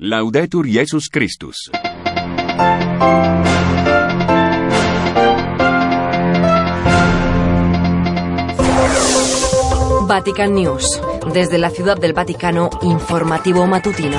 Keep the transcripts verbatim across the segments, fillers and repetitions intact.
Laudetur Jesus Christus. Vatican News. Desde la Ciudad del Vaticano, informativo matutino.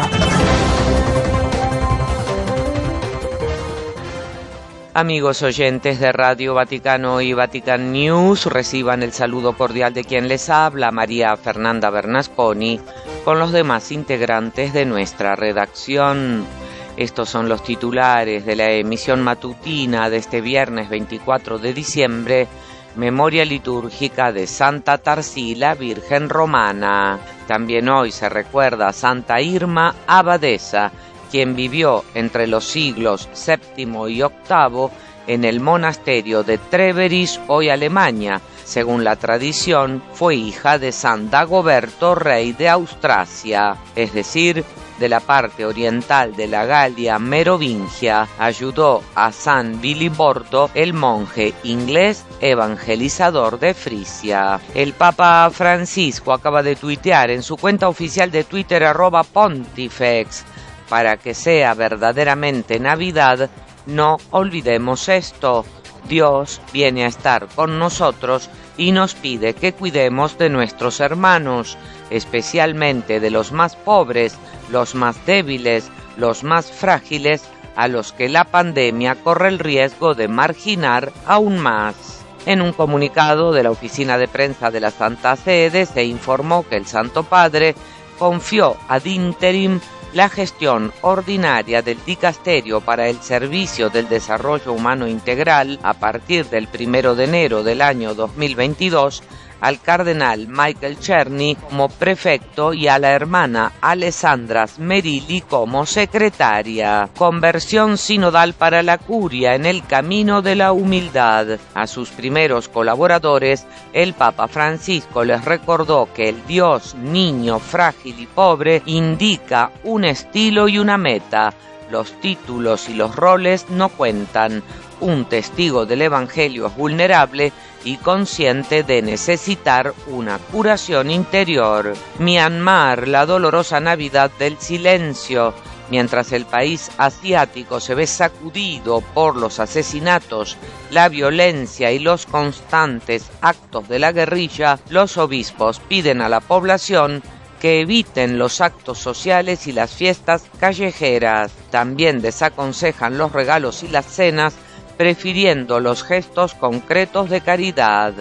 Amigos oyentes de Radio Vaticano y Vatican News, reciban el saludo cordial de quien les habla, María Fernanda Bernasconi, con los demás integrantes de nuestra redacción. Estos son los titulares de la emisión matutina de este viernes veinticuatro de diciembre, memoria litúrgica de Santa Tarsila, Virgen Romana. También hoy se recuerda a Santa Irma, abadesa, quien vivió entre los siglos séptimo y octavo en el monasterio de Treveris, hoy Alemania. Según la tradición, fue hija de San Dagoberto, rey de Austrasia, es decir, de la parte oriental de la Galia merovingia. Ayudó a San Vilibordo, el monje inglés evangelizador de Frisia. El Papa Francisco acaba de tuitear en su cuenta oficial de Twitter, arroba Pontifex: para que sea verdaderamente Navidad, no olvidemos esto. Dios viene a estar con nosotros y nos pide que cuidemos de nuestros hermanos, especialmente de los más pobres, los más débiles, los más frágiles, a los que la pandemia corre el riesgo de marginar aún más. En un comunicado de la Oficina de Prensa de la Santa Sede se informó que el Santo Padre confió ad interim la gestión ordinaria del Dicasterio para el Servicio del Desarrollo Humano Integral a partir del primero de enero del año dos mil veintidós al cardenal Michael Czerny como prefecto y a la hermana Alessandra Smerilli como secretaria. Conversión sinodal para la curia en el camino de la humildad. A sus primeros colaboradores, el Papa Francisco les recordó que el Dios niño, frágil y pobre indica un estilo y una meta. Los títulos y los roles no cuentan. Un testigo del Evangelio es vulnerable y consciente de necesitar una curación interior. Myanmar, la dolorosa Navidad del silencio. Mientras el país asiático se ve sacudido por los asesinatos, la violencia y los constantes actos de la guerrilla, los obispos piden a la población que eviten los actos sociales y las fiestas callejeras. También desaconsejan los regalos y las cenas, prefiriendo los gestos concretos de caridad.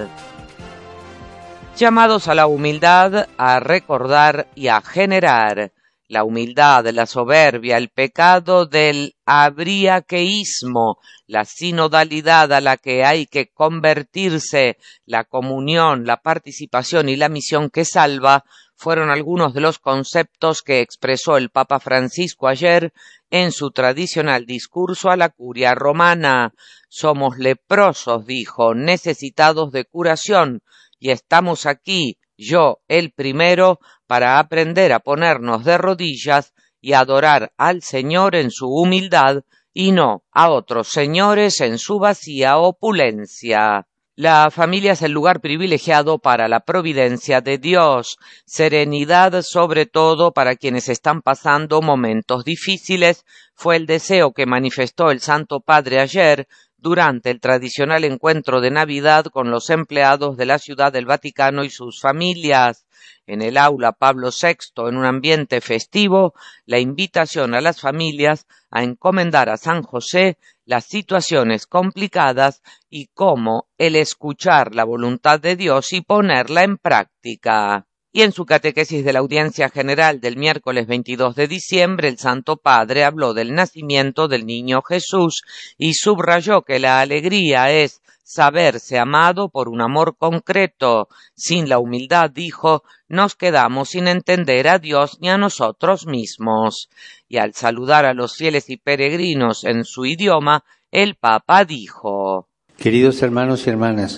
Llamados a la humildad, a recordar y a generar. La humildad, la soberbia, el pecado del abriaqueísmo, la sinodalidad a la que hay que convertirse, la comunión, la participación y la misión que salva, fueron algunos de los conceptos que expresó el Papa Francisco ayer en su tradicional discurso a la curia romana. Somos leprosos, dijo, necesitados de curación, y estamos aquí, yo el primero, para aprender a ponernos de rodillas y adorar al Señor en su humildad y no a otros señores en su vacía opulencia. La familia es el lugar privilegiado para la providencia de Dios, serenidad sobre todo para quienes están pasando momentos difíciles, fue el deseo que manifestó el Santo Padre ayer durante el tradicional encuentro de Navidad con los empleados de la Ciudad del Vaticano y sus familias. En el aula Pablo sexto, en un ambiente festivo, la invitación a las familias a encomendar a San José las situaciones complicadas y cómo el escuchar la voluntad de Dios y ponerla en práctica. Y en su catequesis de la audiencia general del miércoles veintidós de diciembre, el Santo Padre habló del nacimiento del niño Jesús y subrayó que la alegría es saberse amado por un amor concreto. Sin la humildad, dijo, nos quedamos sin entender a Dios ni a nosotros mismos. Y al saludar a los fieles y peregrinos en su idioma, el Papa dijo: Queridos hermanos y hermanas,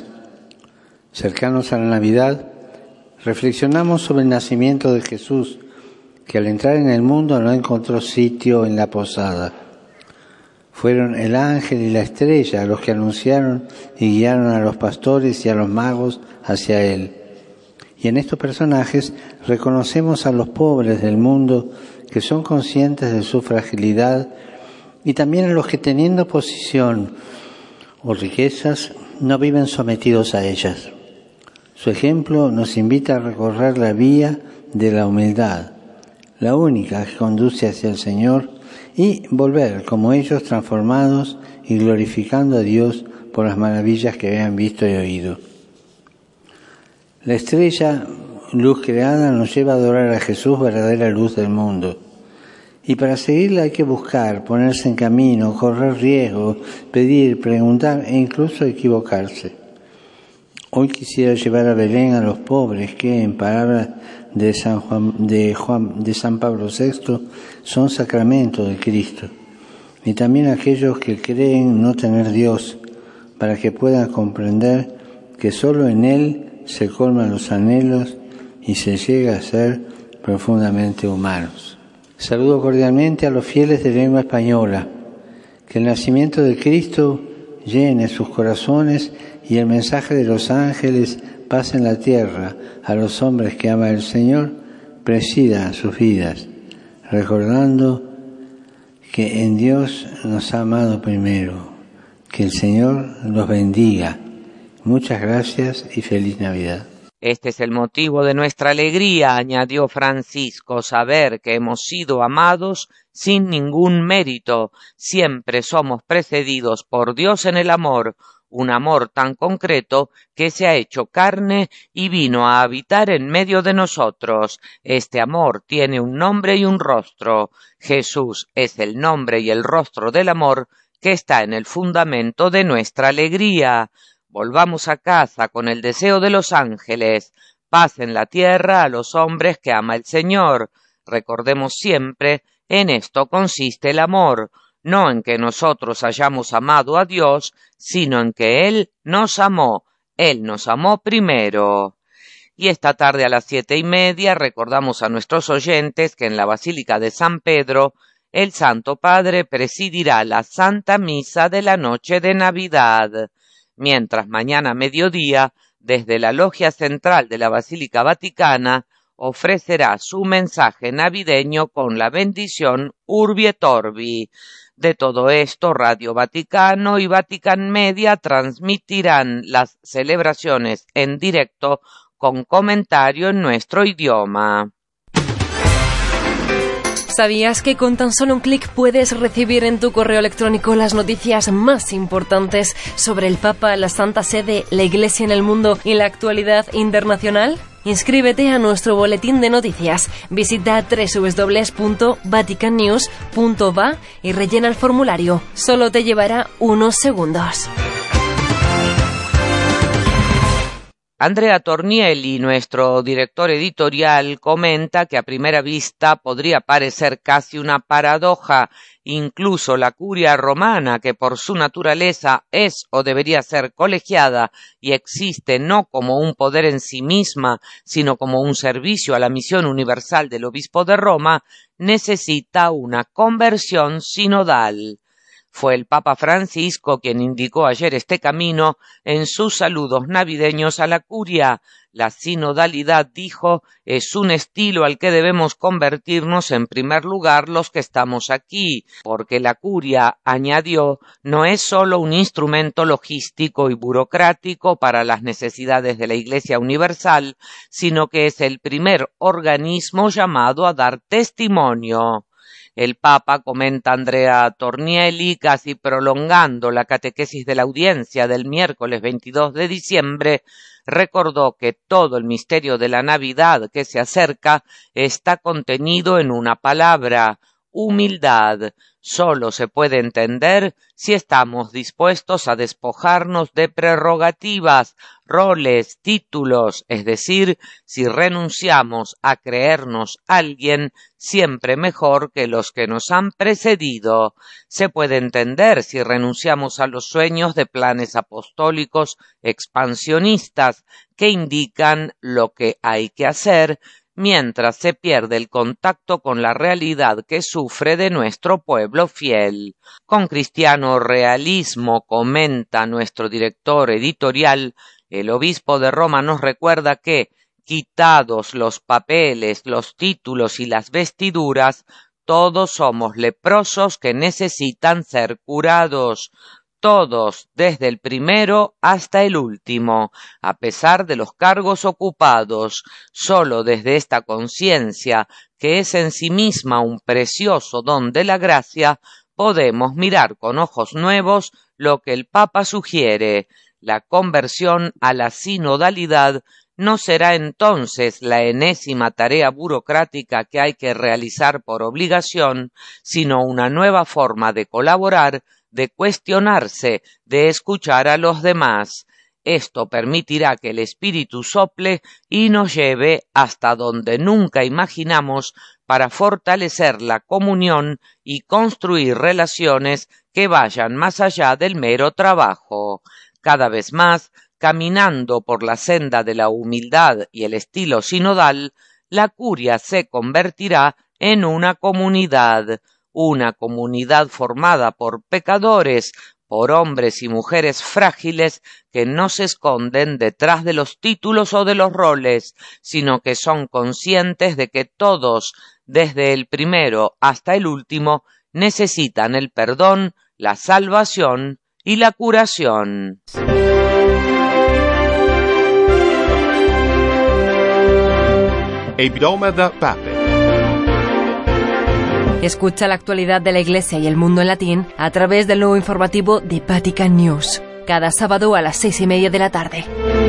cercanos a la Navidad, reflexionamos sobre el nacimiento de Jesús, que al entrar en el mundo no encontró sitio en la posada. Fueron el ángel y la estrella los que anunciaron y guiaron a los pastores y a los magos hacia él. Y en estos personajes reconocemos a los pobres del mundo que son conscientes de su fragilidad, y también a los que, teniendo posición o riquezas, no viven sometidos a ellas. Su ejemplo nos invita a recorrer la vía de la humildad, la única que conduce hacia el Señor, y volver como ellos transformados y glorificando a Dios por las maravillas que habían visto y oído. La estrella, luz creada, nos lleva a adorar a Jesús, verdadera luz del mundo. Y para seguirla hay que buscar, ponerse en camino, correr riesgos, pedir, preguntar e incluso equivocarse. Hoy quisiera llevar a Belén a los pobres que, en palabras de San Juan, de Juan, de San Pablo sexto, son sacramento de Cristo. Y también a aquellos que creen no tener Dios, para que puedan comprender que solo en Él se colman los anhelos y se llega a ser profundamente humanos. Saludo cordialmente a los fieles de lengua española. Que el nacimiento de Cristo llene sus corazones y el mensaje de los ángeles pase en la tierra a los hombres que ama el Señor, presida sus vidas, recordando que en Dios nos ha amado primero. Que el Señor los bendiga. Muchas gracias y feliz Navidad. Este es el motivo de nuestra alegría, añadió Francisco, saber que hemos sido amados sin ningún mérito. Siempre somos precedidos por Dios en el amor, un amor tan concreto que se ha hecho carne y vino a habitar en medio de nosotros. Este amor tiene un nombre y un rostro. Jesús es el nombre y el rostro del amor que está en el fundamento de nuestra alegría. Volvamos a casa con el deseo de los ángeles, paz en la tierra a los hombres que ama el Señor. Recordemos siempre, en esto consiste el amor, no en que nosotros hayamos amado a Dios, sino en que Él nos amó, Él nos amó primero. Y esta tarde a las siete y media recordamos a nuestros oyentes que en la Basílica de San Pedro el Santo Padre presidirá la Santa Misa de la noche de Navidad. Mientras mañana a mediodía, desde la logia central de la Basílica Vaticana, ofrecerá su mensaje navideño con la bendición Urbi et Orbi. De todo esto, Radio Vaticano y Vatican Media transmitirán las celebraciones en directo con comentario en nuestro idioma. ¿Sabías que con tan solo un clic puedes recibir en tu correo electrónico las noticias más importantes sobre el Papa, la Santa Sede, la Iglesia en el mundo y la actualidad internacional? Inscríbete a nuestro boletín de noticias. Visita doble u doble u doble u punto vatican news punto va y rellena el formulario. Solo te llevará unos segundos. Andrea Tornielli, nuestro director editorial, comenta que a primera vista podría parecer casi una paradoja. Incluso la curia romana, que por su naturaleza es o debería ser colegiada y existe no como un poder en sí misma, sino como un servicio a la misión universal del obispo de Roma, necesita una conversión sinodal. Fue el Papa Francisco quien indicó ayer este camino en sus saludos navideños a la curia. La sinodalidad, dijo, es un estilo al que debemos convertirnos en primer lugar los que estamos aquí, porque la curia, añadió, no es solo un instrumento logístico y burocrático para las necesidades de la Iglesia universal, sino que es el primer organismo llamado a dar testimonio. El Papa, comenta Andrea Tornielli, casi prolongando la catequesis de la audiencia del miércoles veintidós de diciembre, recordó que todo el misterio de la Navidad que se acerca está contenido en una palabra: humildad. Solo se puede entender si estamos dispuestos a despojarnos de prerrogativas, roles, títulos, es decir, si renunciamos a creernos alguien siempre mejor que los que nos han precedido. Se puede entender si renunciamos a los sueños de planes apostólicos expansionistas que indican lo que hay que hacer, mientras se pierde el contacto con la realidad que sufre de nuestro pueblo fiel. Con cristiano realismo, comenta nuestro director editorial, el obispo de Roma nos recuerda que, quitados los papeles, los títulos y las vestiduras, todos somos leprosos que necesitan ser curados. Todos, desde el primero hasta el último, a pesar de los cargos ocupados, solo desde esta conciencia, que es en sí misma un precioso don de la gracia, podemos mirar con ojos nuevos lo que el Papa sugiere. La conversión a la sinodalidad no será entonces la enésima tarea burocrática que hay que realizar por obligación, sino una nueva forma de colaborar, de cuestionarse, de escuchar a los demás. Esto permitirá que el Espíritu sople y nos lleve hasta donde nunca imaginamos para fortalecer la comunión y construir relaciones que vayan más allá del mero trabajo. Cada vez más, caminando por la senda de la humildad y el estilo sinodal, la curia se convertirá en una comunidad, una comunidad formada por pecadores, por hombres y mujeres frágiles que no se esconden detrás de los títulos o de los roles, sino que son conscientes de que todos, desde el primero hasta el último, necesitan el perdón, la salvación y la curación. Hebdomada Pape. Escucha la actualidad de la Iglesia y el mundo en latín a través del nuevo informativo de Vatican News, cada sábado a las seis y media de la tarde.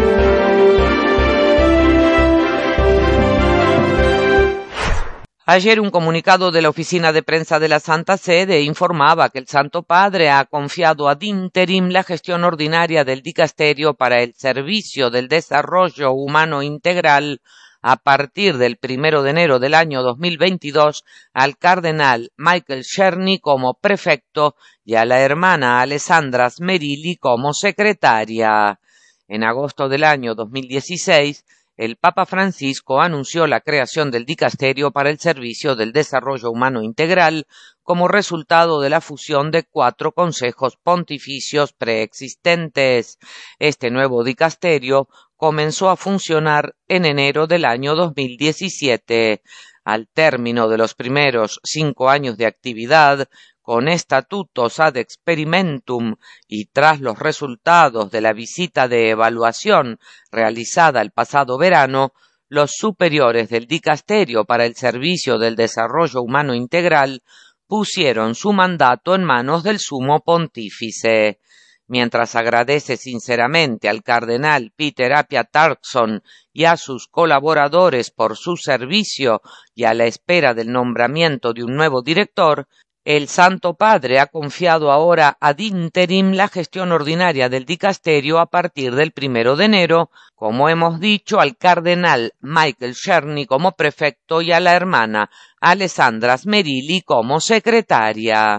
Ayer un comunicado de la Oficina de Prensa de la Santa Sede informaba que el Santo Padre ha confiado ad interim la gestión ordinaria del Dicasterio para el Servicio del Desarrollo Humano Integral a partir del primero de enero del año dos mil veintidós al cardenal Michael Czerny como prefecto y a la hermana Alessandra Smerilli como secretaria. En agosto del año dos mil dieciséis, el Papa Francisco anunció la creación del Dicasterio para el Servicio del Desarrollo Humano Integral como resultado de la fusión de cuatro consejos pontificios preexistentes. Este nuevo dicasterio comenzó a funcionar en enero del año dos mil diecisiete. Al término de los primeros cinco años de actividad, con estatutos ad experimentum y tras los resultados de la visita de evaluación realizada el pasado verano, los superiores del Dicasterio para el Servicio del Desarrollo Humano Integral pusieron su mandato en manos del Sumo Pontífice. Mientras agradece sinceramente al cardenal Peter Apia Turkson y a sus colaboradores por su servicio y a la espera del nombramiento de un nuevo director, el Santo Padre ha confiado ahora ad interim la gestión ordinaria del dicasterio a partir del primero de enero, como hemos dicho, al cardenal Michael Czerny como prefecto y a la hermana Alessandra Smerilli como secretaria.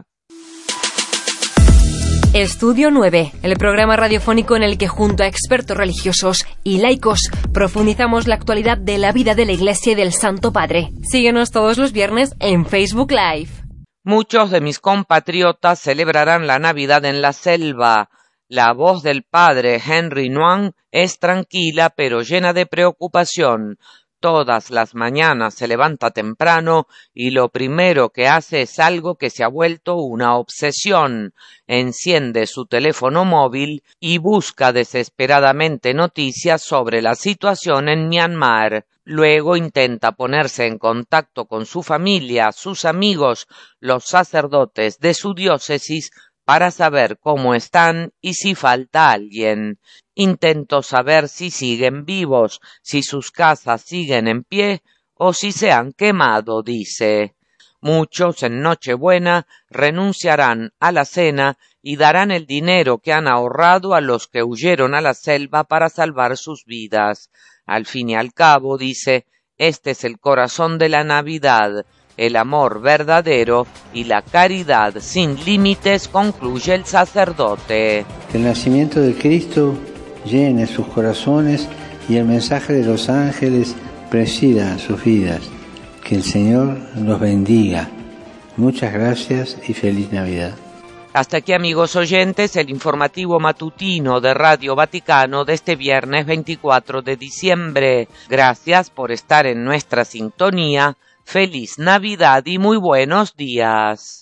Estudio nueve, el programa radiofónico en el que junto a expertos religiosos y laicos profundizamos la actualidad de la vida de la Iglesia y del Santo Padre. Síguenos todos los viernes en Facebook Live. Muchos de mis compatriotas celebrarán la Navidad en la selva. La voz del padre Henry Nuang es tranquila pero llena de preocupación. Todas las mañanas se levanta temprano y lo primero que hace es algo que se ha vuelto una obsesión. Enciende su teléfono móvil y busca desesperadamente noticias sobre la situación en Myanmar. Luego intenta ponerse en contacto con su familia, sus amigos, los sacerdotes de su diócesis para saber cómo están y si falta alguien. Intento saber si siguen vivos, si sus casas siguen en pie o si se han quemado, dice. Muchos en Nochebuena renunciarán a la cena y darán el dinero que han ahorrado a los que huyeron a la selva para salvar sus vidas. Al fin y al cabo, dice, este es el corazón de la Navidad, el amor verdadero y la caridad sin límites, concluye el sacerdote. El nacimiento de Cristo llene sus corazones y el mensaje de los ángeles presida sus vidas. Que el Señor los bendiga. Muchas gracias y feliz Navidad. Hasta aquí, amigos oyentes, el informativo matutino de Radio Vaticano de este viernes veinticuatro de diciembre. Gracias por estar en nuestra sintonía. Feliz Navidad y muy buenos días.